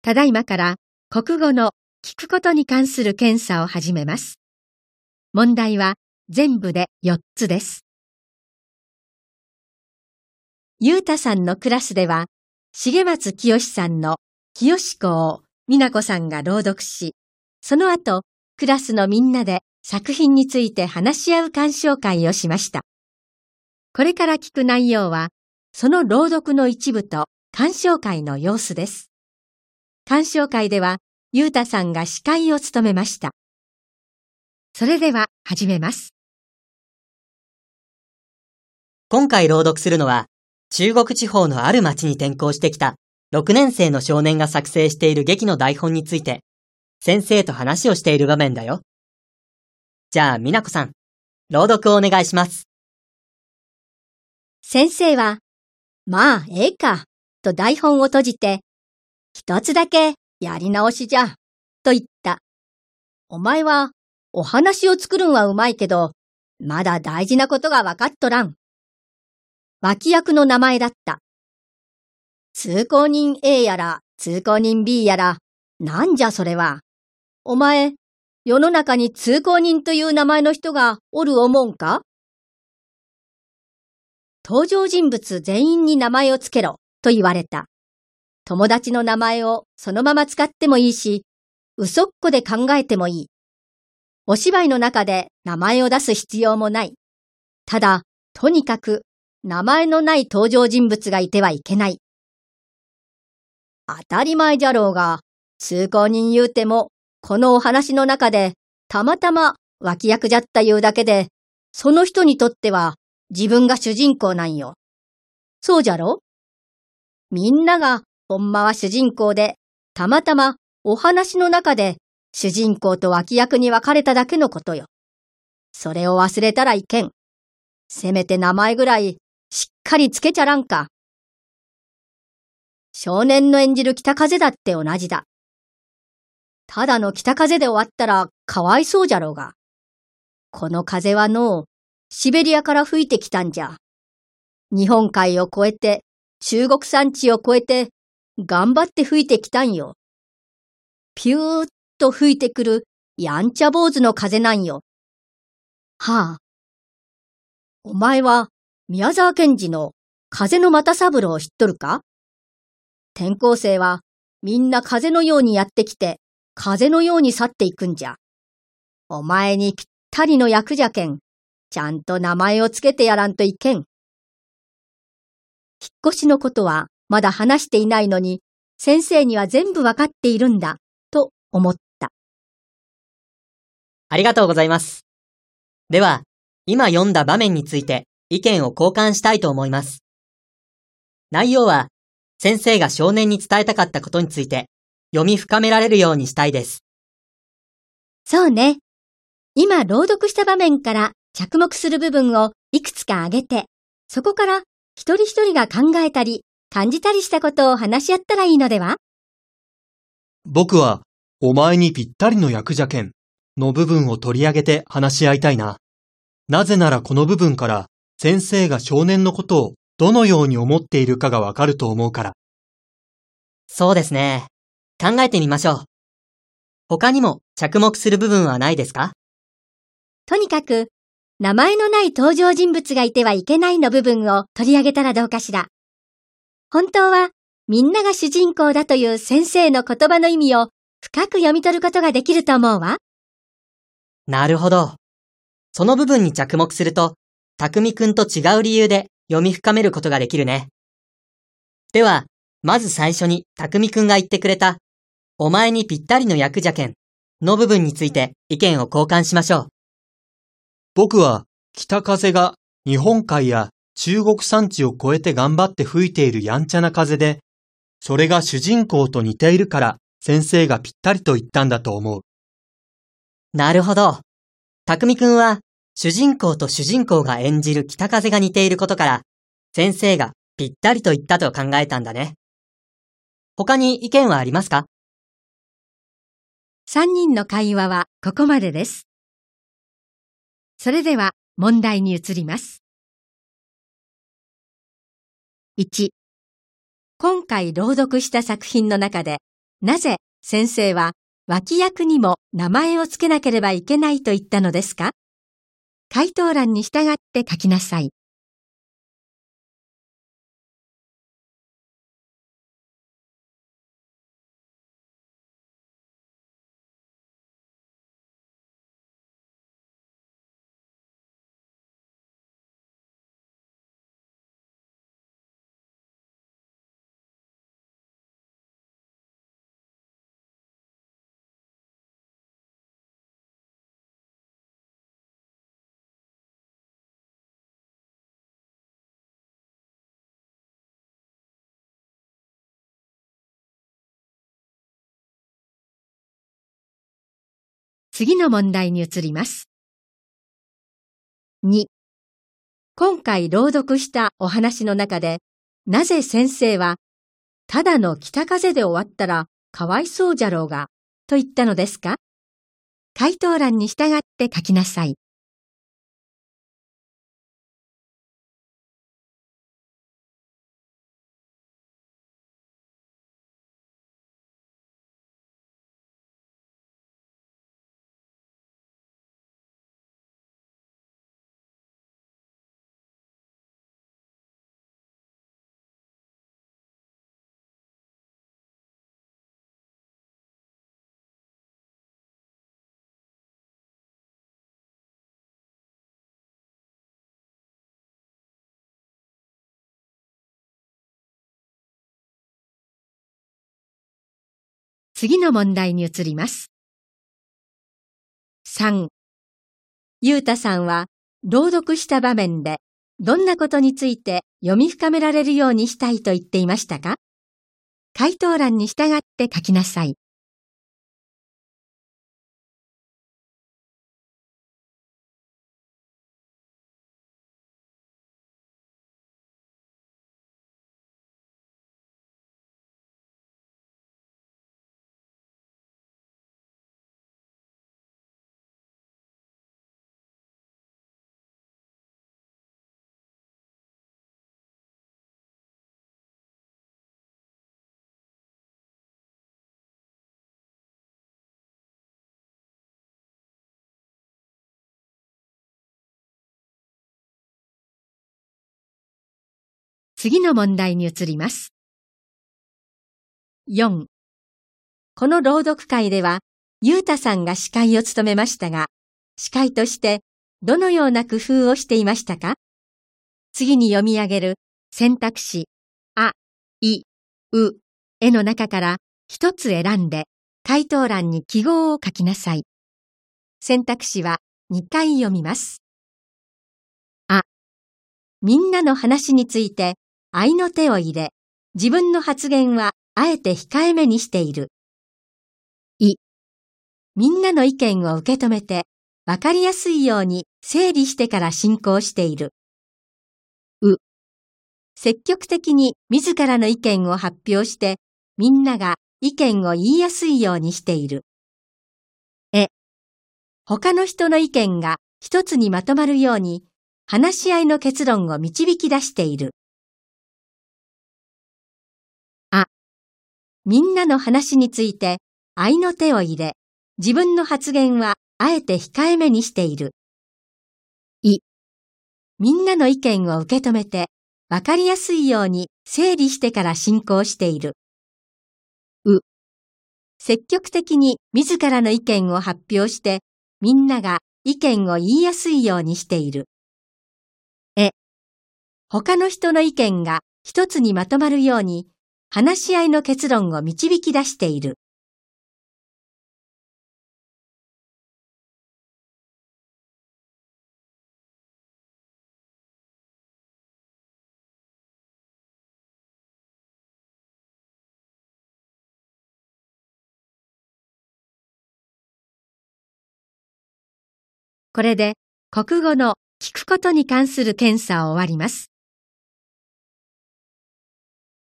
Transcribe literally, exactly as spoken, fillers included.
ただいまから国語の聞くことに関する検査を始めます。問題は全部でよっつです。ゆうたさんのクラスでは、重松清さんの清子を美奈子さんが朗読し、その後、クラスのみんなで作品について話し合う鑑賞会をしました。これから聞く内容は、その朗読の一部と鑑賞会の様子です。鑑賞会では、ゆうたさんが司会を務めました。それでは始めます。 今回朗読するのは、中国地方のある町に転校してきたろくねん生の少年が作成している劇の台本について、先生と話をしている場面だよ。じゃあ、美奈子さん、朗読をお願いします。 先生は、まあ、ええか、と台本を閉じて、一つだけやり直しじゃ、と言った。お前は、お話を作るんはうまいけど、まだ大事なことがわかっとらん。脇役の名前だった。通行人 A やら通行人 B やら、なんじゃそれは。お前、世の中に通行人という名前の人がおる思うんか？登場人物全員に名前をつけろと言われた。友達の名前をそのまま使ってもいいし、嘘っこで考えてもいい。お芝居の中で名前を出す必要もない。ただ、とにかく名前のない登場人物がいてはいけない。当たり前じゃろうが、通行人言うても、このお話の中でたまたま脇役じゃったいうだけで、その人にとっては自分が主人公なんよ。そうじゃろ？みんながほんまは主人公で、たまたまお話の中で主人公と脇役に分かれただけのことよ。それを忘れたらいけん。せめて名前ぐらいしっかりつけちゃらんか。少年の演じる北風だって同じだ。ただの北風で終わったらかわいそうじゃろうが。この風はのう、シベリアから吹いてきたんじゃ。日本海を越えて、中国山地を越えて、頑張って吹いてきたんよ。ピューッと吹いてくるやんちゃ坊主の風なんよ。はあ。お前は宮沢賢治の風の又三郎を知っとるか？転校生はみんな風のようにやってきて、風のように去っていくんじゃ。お前にぴったりの役じゃけん、ちゃんと名前をつけてやらんといけん。引っ越しのことはまだ話していないのに、先生には全部わかっているんだ、と思った。 ありがとうございます。では、今読んだ場面について意見を交換したいと思います。内容は、先生が少年に伝えたかったことについて読み深められるようにしたいです。 そうね。今朗読した場面から着目する部分をいくつか挙げて、そこから一人一人が考えたり感じたりしたことを話し合ったらいいのでは？ 僕は、お前にぴったりの役じゃけんの部分を取り上げて話し合いたいな。なぜならこの部分から先生が少年のことをどのように思っているかがわかると思うから。 そうですね。考えてみましょう。他にも着目する部分はないですか？ とにかく、名前のない登場人物がいてはいけないの部分を取り上げたらどうかしら。本当は、みんなが主人公だという先生の言葉の意味を深く読み取ることができると思うわ。 なるほど。その部分に着目すると、匠くんと違う理由で読み深めることができるね。では、まず最初に匠くんが言ってくれた、お前にぴったりの役じゃけんの部分について意見を交換しましょう。 僕は、北風が日本海や中国山地を越えて頑張って吹いているやんちゃな風で、それが主人公と似ているから先生がぴったりと言ったんだと思う。 なるほど。匠くんは主人公と主人公が演じる北風が似ていることから、先生がぴったりと言ったと考えたんだね。他に意見はありますか？ 三人の会話はここまでです。それでは問題に移ります。いち、今回朗読した作品の中でなぜ先生は脇役にも名前をつけなければいけないと言ったのですか？回答欄に従って書きなさい。次の問題に移ります。に、今回朗読したお話の中で、なぜ先生は、ただの北風で終わったらかわいそうじゃろうが、と言ったのですか？回答欄に従って書きなさい。次の問題に移ります。さん、ゆうたさんは朗読した場面でどんなことについて読み深められるようにしたいと言っていましたか？回答欄に従って書きなさい。次の問題に移ります。よん、この朗読会では、ゆうたさんが司会を務めましたが、司会としてどのような工夫をしていましたか？次に読み上げる選択肢、あ、い、う、えの中から一つ選んで、回答欄に記号を書きなさい。選択肢はにかい読みます。あ、みんなの話について合いの手を入れ、自分の発言はあえて控えめにしている。い、みんなの意見を受け止めて、わかりやすいように整理してから進行している。う、積極的に自らの意見を発表して、みんなが意見を言いやすいようにしている。え、他の人の意見が一つにまとまるように、話し合いの結論を導き出している。あ、みんなの話について合いの手を入れ、自分の発言はあえて控えめにしている。い、みんなの意見を受け止めて、わかりやすいように整理してから進行している。う、積極的に自らの意見を発表して、みんなが意見を言いやすいようにしている。え、他の人の意見が一つにまとまるように、話し合いの結論を導き出している。これで国語の聞くことに関する検査を終わります。